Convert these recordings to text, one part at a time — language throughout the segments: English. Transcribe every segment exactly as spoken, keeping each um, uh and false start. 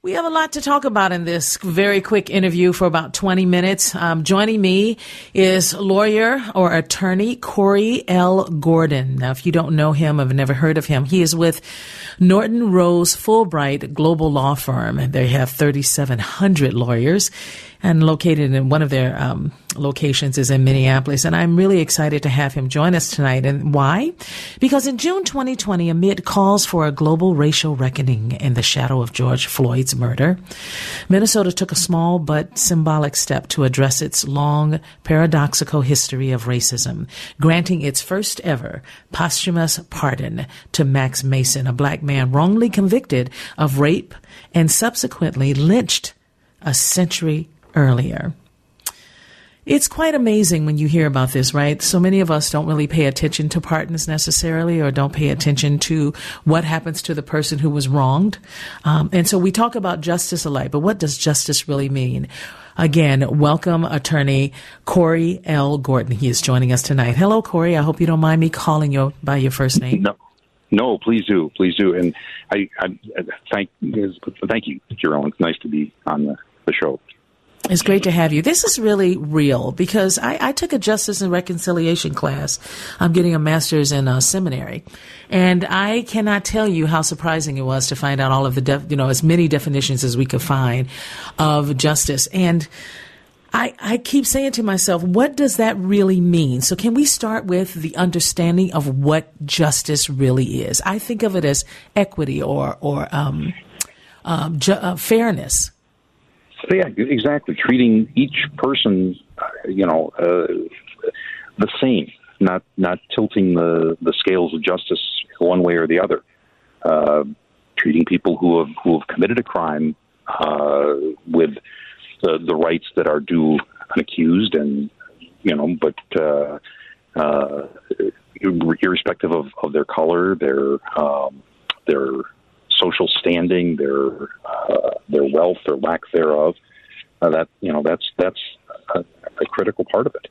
We have a lot to talk about in this very quick interview for about twenty minutes. Um, joining me is lawyer or attorney Corey L. Gordon. Now, if you don't know him, I've never heard of him. He is with Norton Rose Fulbright Global Law Firm. They have thirty-seven hundred lawyers, and located in one of their um, locations is in Minneapolis. And I'm really excited to have him join us tonight. And why? Because in June twenty twenty, amid calls for a global racial reckoning in the shadow of George Floyd's murder, Minnesota took a small but symbolic step to address its long, paradoxical history of racism, granting its first ever posthumous pardon to Max Mason, a black man wrongly convicted of rape and subsequently lynched a century earlier. It's quite amazing when you hear about this, right? So many of us don't really pay attention to pardons necessarily, or don't pay attention to what happens to the person who was wronged. Um, and so we talk about justice alike, but what does justice really mean? Again, welcome attorney Corey L. Gordon. He is joining us tonight. Hello, Corey. I hope you don't mind me calling you by your first name. No, no, please do. Please do. And I, I, I thank, thank you, Jerome. It's nice to be on the, the show. It's great to have you. This is really real because I, I took a justice and reconciliation class. I'm getting a master's in a seminary, and I cannot tell you how surprising it was to find out all of the, def, you know, as many definitions as we could find of justice. And I, I keep saying to myself, what does that really mean? So can we start with the understanding of what justice really is? I think of it as equity or, or, um, um, ju- uh, fairness. Yeah, exactly. Treating each person, uh, you know, uh, the same, not not tilting the, the scales of justice one way or the other. Uh, treating people who have who have committed a crime uh, with the the rights that are due an accused, and you know, but uh, uh, irrespective of, of their color, their um, their social standing, their uh, their wealth or lack thereof. Uh, that you know, that's that's a, a critical part of it.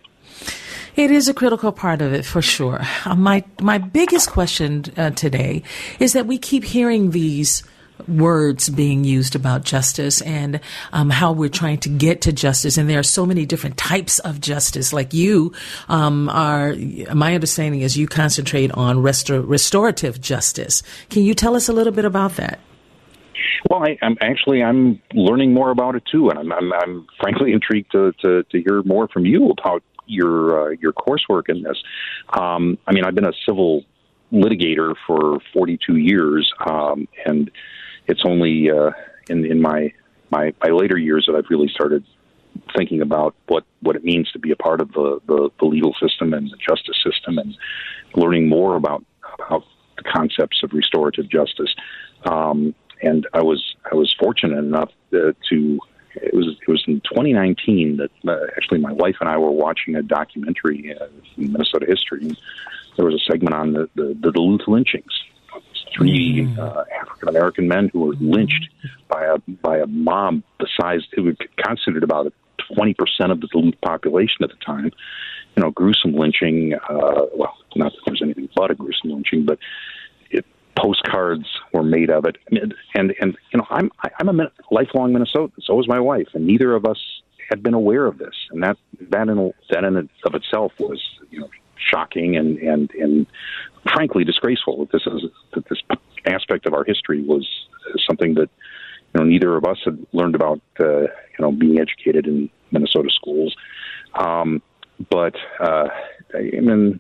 It is a critical part of it for sure. Uh, my my biggest question uh, today is that we keep hearing these words being used about justice and um, how we're trying to get to justice. And there are so many different types of justice. Like you um, are, my understanding is you concentrate on restor- restorative justice. Can you tell us a little bit about that? Well, I, I'm actually I'm learning more about it too, and I'm I'm, I'm frankly intrigued to, to, to hear more from you about your uh, your coursework in this. Um, I mean, I've been a civil litigator for forty-two years, um, and it's only uh, in in my, my my later years that I've really started thinking about what, what it means to be a part of the, the, the legal system and the justice system, and learning more about about the concepts of restorative justice. Um, and I was I was fortunate enough uh, to. It was it was in twenty nineteen that uh, actually my wife and I were watching a documentary uh, in Minnesota history. And there was a segment on the, the, the Duluth lynchings. Three mm. uh, African American men who were lynched by a by a mob the size it would constitute about twenty percent of the Duluth population at the time. You know, gruesome lynching. Uh, well, not that there's anything but a gruesome lynching, but it, postcards were made of it. And and, and you know, I'm I'm a lifelong Minnesotan. So was my wife, and neither of us had been aware of this. And that that in that in of itself was, you know, shocking and, and, and frankly disgraceful. That this is that this aspect of our history was something that, you know, neither of us had learned about. Uh, you know, being educated in Minnesota schools, um, but uh, I mean,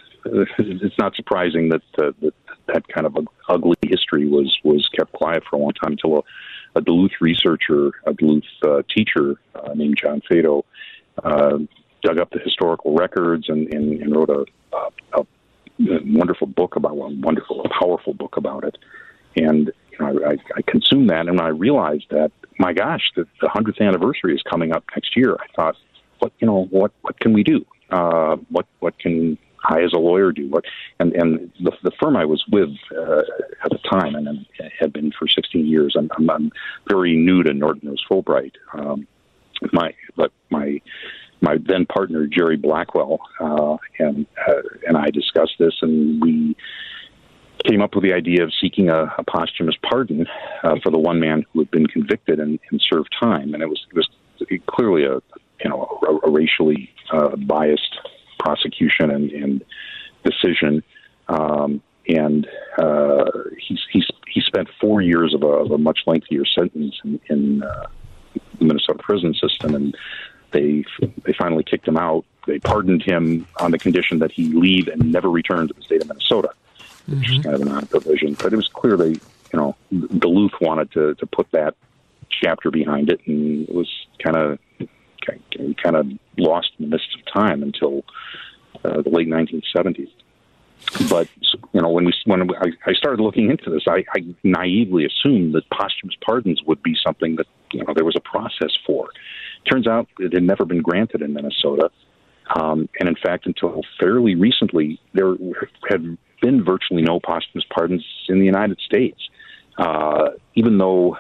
it's not surprising that uh, that that kind of ugly history was was kept quiet for a long time until a, a Duluth researcher, a Duluth uh, teacher uh, named John Fado, uh, dug up the historical records and, and, and wrote a, a, a wonderful book about one, wonderful, a powerful book about it. And you know, I, I consumed that, and when I realized that, my gosh, the, the hundredth anniversary is coming up next year, I thought, what you know, what what can we do? Uh, what what can I, as a lawyer, do? What and and the, the firm I was with uh, at the time, and had been for sixteen years. I'm, I'm, I'm very new to Norton Rose Fulbright. Um, my but my my then partner Jerry Blackwell uh, and uh, and I discussed this, and we came up with the idea of seeking a, a posthumous pardon uh, for the one man who had been convicted and, and served time. And it was, it was clearly a, you know, a, a racially uh, biased prosecution and, and decision. Um, and uh, he, he, he spent four years of a, of a much lengthier sentence in, in uh, the Minnesota prison system, and they they finally kicked him out. They pardoned him on the condition that he leave and never return to the state of Minnesota, which mm-hmm. is kind of an odd provision. But it was clear they, you know, Duluth wanted to, to put that chapter behind it, and it was kind of kind of lost in the midst of time until uh, the late nineteen seventies. But you know, when we when I, I started looking into this, I, I naively assumed that posthumous pardons would be something that, you know, there was a process for. Turns out it had never been granted in Minnesota, um, and in fact, until fairly recently, there had been virtually no posthumous pardons in the United States, uh, even though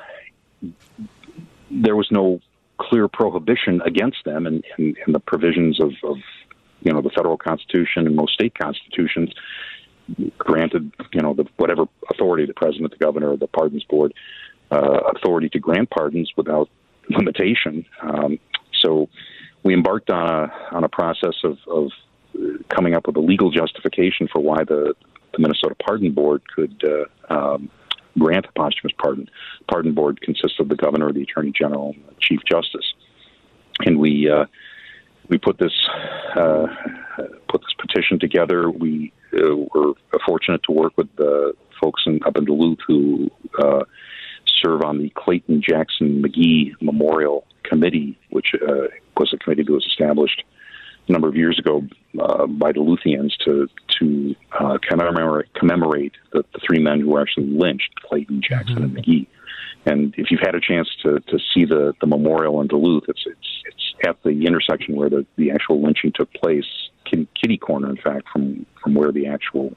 there was no clear prohibition against them, and, and, and the provisions of, of you know, the federal Constitution and most state constitutions granted, you know, the, whatever authority, the president, the governor, or the pardons board, uh, authority to grant pardons without limitation. Um, so we embarked on a on a process of, of coming up with a legal justification for why the, the Minnesota Pardon Board could uh, um, grant a posthumous pardon. The Pardon Board consists of the governor, the attorney general, and the chief justice, and we uh, we put this uh, put this petition together. We uh, were fortunate to work with the folks in, up in Duluth who uh, serve on the Clayton Jackson McGee Memorial Committee, which uh, was a committee that was established a number of years ago uh, by Duluthians to to uh, commemorate commemorate the, the three men who were actually lynched, Clayton, Jackson, mm-hmm. and McGee. And if you've had a chance to, to see the, the memorial in Duluth, it's it's it's at the intersection where the, the actual lynching took place, kitty, kitty corner, in fact, from, from where the actual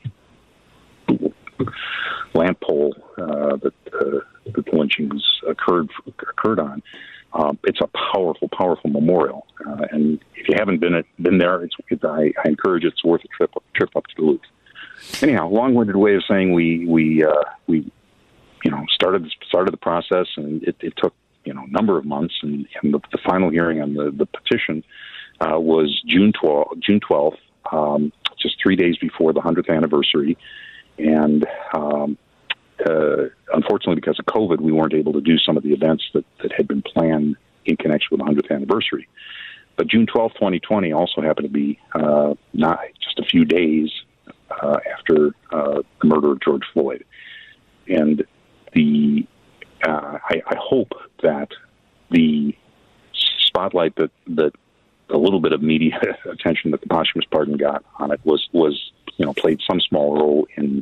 lamp pole uh, that, uh, that the lynchings occurred occurred on. Um, it's a powerful, powerful memorial, uh, and if you haven't been been there, it's, it's I, I encourage it. It's worth a trip trip up to Duluth. Anyhow, long-winded way of saying we we uh, we you know started started the process, and it, it took you know a number of months, and, and the, the final hearing on the the petition uh, was June twelfth, June twelfth, um, just three days before the hundredth anniversary, and. Um, Uh, unfortunately, because of COVID, we weren't able to do some of the events that, that had been planned in connection with the hundredth anniversary. But June twelfth, twenty twenty also happened to be uh, not just a few days uh, after uh, the murder of George Floyd. And the uh, I, I hope that the spotlight that, that a little bit of media attention that the posthumous pardon got on it was, was you know, played some small role in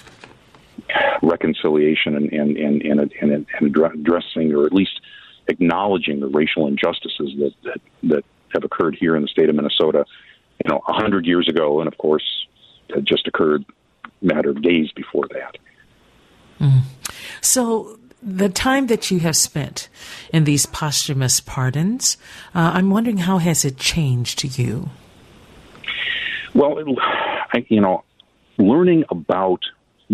reconciliation and and and and, and, and addressing, or at least acknowledging, the racial injustices that, that that have occurred here in the state of Minnesota, you know, a hundred years ago, and of course, had just occurred a matter of days before that. Mm. So, the time that you have spent in these posthumous pardons, uh, I'm wondering, how has it changed you? Well, I, you know, learning about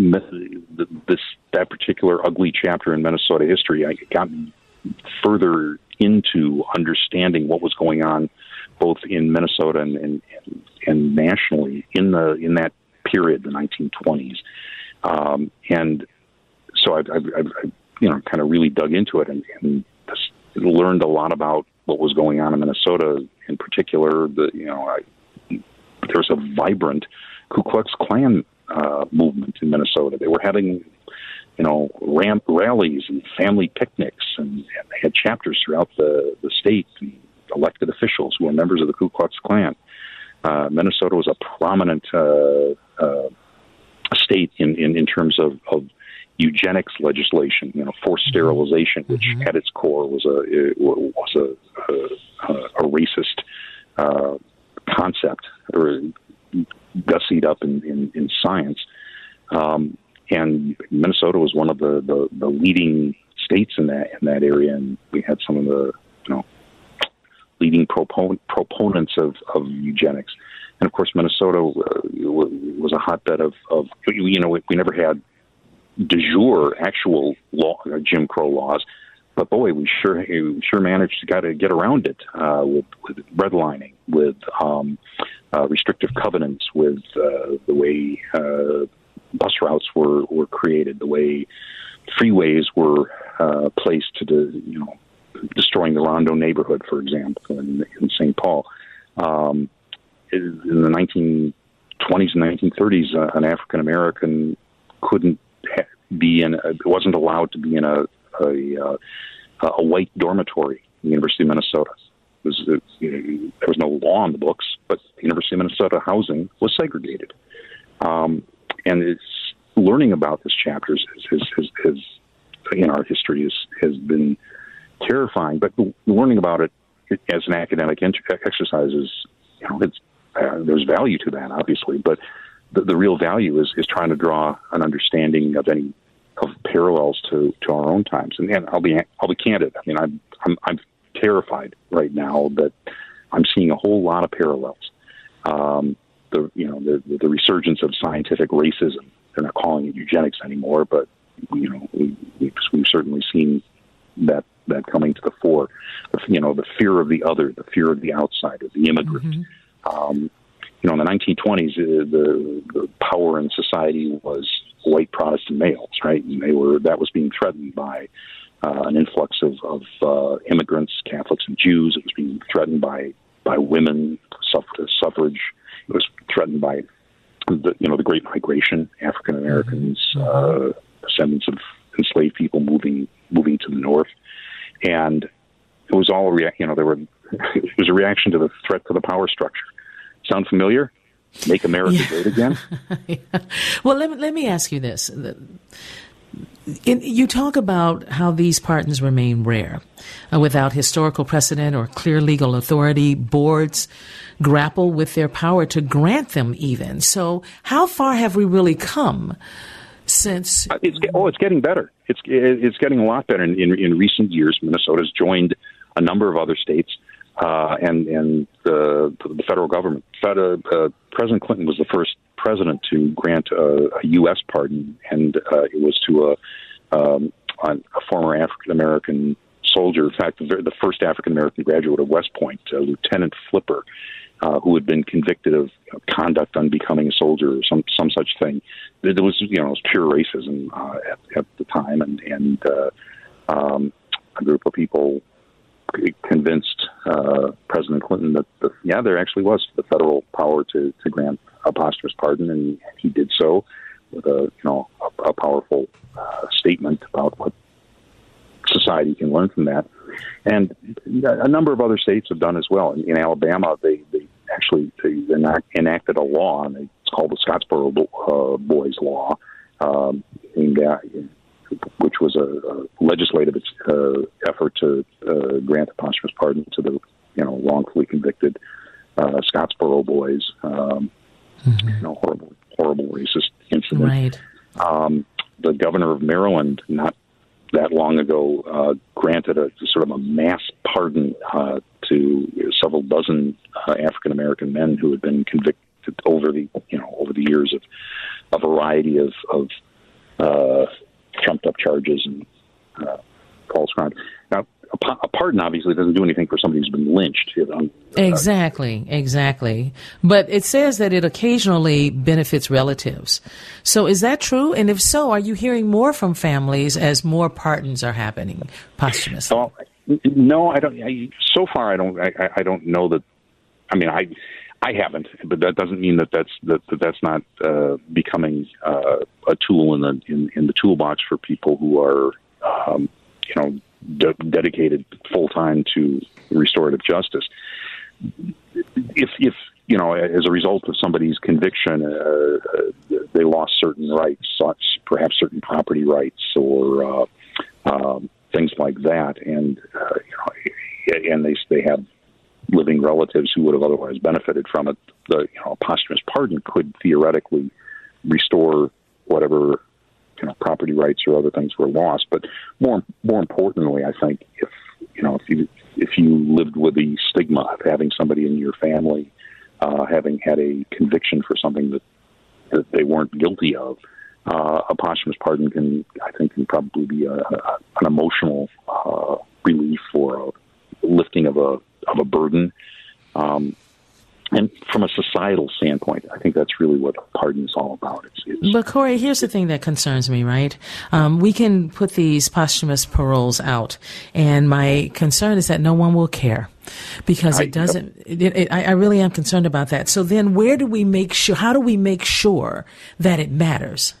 this that particular ugly chapter in Minnesota history, I got further into understanding what was going on both in Minnesota and and, and nationally in the in that period, the nineteen twenties, um, and so I, I, I, you know, kind of really dug into it and, and learned a lot about what was going on in Minnesota. In particular, the you know, I, there's a vibrant Ku Klux Klan Uh, movement in Minnesota. They were having, you know, ramp rallies and family picnics, and, and they had chapters throughout the, the state, and elected officials who were members of the Ku Klux Klan. Uh, Minnesota was a prominent uh, uh, state in, in, in terms of, of eugenics legislation, you know, forced sterilization, which mm-hmm. at its core was a was a, a, a racist uh, concept, or gussied up in, in, in science. Um, and Minnesota was one of the, the, the leading states in that in that area, and we had some of the you know leading propon- proponents of, of eugenics. And of course, Minnesota uh, was a hotbed of, of, you know, we, we never had de jure actual law, uh, Jim Crow laws, but boy, we sure we sure managed to got to get around it uh, with, with redlining, with um, uh, restrictive covenants, with uh, the way uh, bus routes were, were created, the way freeways were uh, placed to, the, you know, destroying the Rondo neighborhood, for example, in, in Saint Paul. Um, in the nineteen twenties and nineteen thirties, uh, an African American couldn't ha- be in, a, wasn't allowed to be in a a, uh, a white dormitory at the University of Minnesota. It was, it, you know, there was no law on the books, but the University of Minnesota housing was segregated. Um, and it's learning about this chapter is, is, is, is, in our history is, has been terrifying, but learning about it as an academic exercise is, you know, it's, uh, there's value to that, obviously, but the, the real value is, is trying to draw an understanding of any of parallels to, to our own times. And, and I'll be I'll be candid. I mean, I'm I'm I'm terrified right now that I'm seeing a whole lot of parallels. Um, the you know the the resurgence of scientific racism. They're not calling it eugenics anymore, but you know we, we've, we've certainly seen that that coming to the fore. You know, the fear of the other, the fear of the outsider, the immigrant. Mm-hmm. Um, you know, in the nineteen twenties, uh, the, the power in society was white Protestant males, right? And they were that was being threatened by uh, an influx of, of uh, immigrants, Catholics and Jews. It was being threatened by by women, suffrage. suffrage. It was threatened by the you know the Great Migration, African Americans, mm-hmm. uh, descendants of enslaved people moving moving to the north, and it was all a rea- you know there were it was a reaction to the threat to the power structure. Sound familiar? Make America yeah. great again? yeah. Well, let me, let me ask you this. In, you talk about how these pardons remain rare. Uh, without historical precedent or clear legal authority, boards grapple with their power to grant them even. So how far have we really come since... Uh, it's, oh, it's getting better. It's it's getting a lot better. In, in, in recent years, Minnesota's joined a number of other states Uh, and and the, the federal government. Fed, uh, President Clinton was the first president to grant a, a U S pardon, and uh, it was to a, um, a former African American soldier. In fact, the, the first African American graduate of West Point, uh, Lieutenant Flipper, uh, who had been convicted of you know, conduct unbecoming a soldier or some some such thing. There was you know it was pure racism uh, at, at the time, and and uh, um, a group of people convinced uh, President Clinton that, the, yeah, there actually was the federal power to, to grant a posthumous pardon, and he did so with a you know a, a powerful uh, statement about what society can learn from that. And a number of other states have done as well. In, in Alabama, they, they actually they enacted a law, and it's called the Scottsboro uh, Boys Law, um, aimed at, which was a, a legislative uh, effort to uh, grant a posthumous pardon to the, you know, wrongfully convicted uh, Scottsboro boys. Um, mm-hmm. You know, horrible, horrible racist incident. Right. Um, the governor of Maryland, not that long ago, uh, granted a sort of a mass pardon uh, to several dozen uh, African American men who had been convicted over the, you know, over the years of a variety of. of uh, trumped up charges and uh, false crimes. Now, a, a pardon obviously doesn't do anything for somebody who's been lynched. You know? Exactly, exactly. But it says that it occasionally benefits relatives. So is that true? And if so, are you hearing more from families as more pardons are happening posthumously? Well, no, I don't. I, so far, I don't. I, I don't know that. I mean, I. I haven't, but that doesn't mean that that's that, that that's not uh, becoming uh, a tool in the in, in the toolbox for people who are, um, you know, de- dedicated full time to restorative justice. If if you know, as a result of somebody's conviction, uh, they lost certain rights, such perhaps certain property rights or uh, um, things like that, and uh, you know, and they they have living relatives who would have otherwise benefited from it, the you know posthumous pardon could theoretically restore whatever you know property rights or other things were lost. But more more importantly, I think if you know if you if if you lived with the stigma of having somebody in your family uh, having had a conviction for something that, that they weren't guilty of, uh, a posthumous pardon can, I think, can probably be a, a, an emotional uh, relief or a lifting of a of a burden. Um, And from a societal standpoint, I think that's really what pardon is all about. It's, it's but, Corey, here's the thing that concerns me, right? Um, we can put these posthumous paroles out, and my concern is that no one will care because it I, doesn't, it, it, I, I really am concerned about that. So then where do we make sure, how do we make sure that it matters?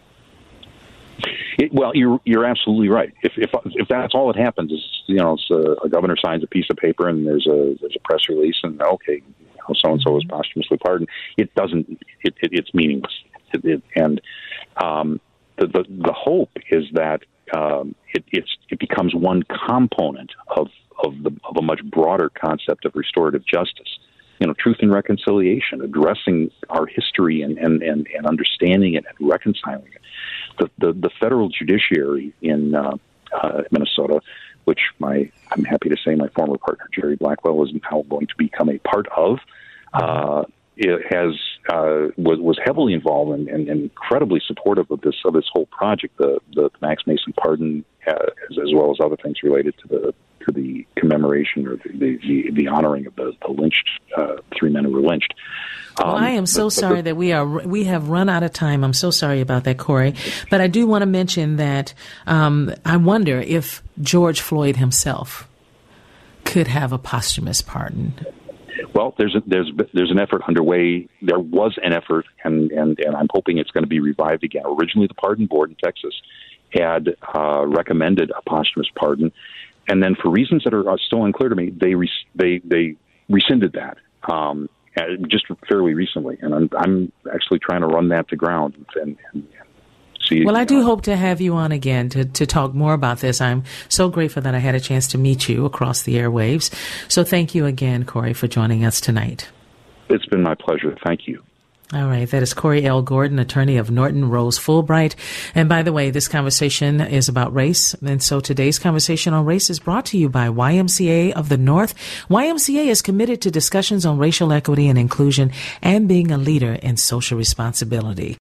It, well, you're you're absolutely right. If if if that's all that happens is, you know, it's a, a governor signs a piece of paper and there's a there's a press release and okay, so and so was posthumously pardoned. It doesn't. It, it, it's meaningless. It, it, and um, the, the the hope is that um, it it's it becomes one component of of the of a much broader concept of restorative justice. You know, truth and reconciliation, addressing our history and and, and, and understanding it and reconciling it. The the, the federal judiciary in uh, uh, Minnesota, which my I'm happy to say my former partner Jerry Blackwell is now going to become a part of, uh, it has uh, was was heavily involved and, and, and incredibly supportive of this of this whole project, the the Max Mason pardon, uh, as, as well as other things related to the to the commemoration or the the, the honoring of the, the lynched uh, three men who were lynched. Um, well, I am so but, sorry but, that we are we have run out of time. I'm so sorry about that, Corey. But I do want to mention that um, I wonder if George Floyd himself could have a posthumous pardon. Well, there's a, there's there's an effort underway. There was an effort, and, and, and I'm hoping it's going to be revived again. Originally, the Pardon Board in Texas had uh, recommended a posthumous pardon, and then for reasons that are still unclear to me, they re- they they rescinded that um, just fairly recently, and I'm I'm actually trying to run that to ground and. and See, well, I do hope to have you on again to, to talk more about this. I'm so grateful that I had a chance to meet you across the airwaves. So thank you again, Corey, for joining us tonight. It's been my pleasure. Thank you. All right. That is Corey L. Gordon, attorney of Norton Rose Fulbright. And by the way, this conversation is about race. And so today's conversation on race is brought to you by Y M C A of the North. Y M C A is committed to discussions on racial equity and inclusion and being a leader in social responsibility.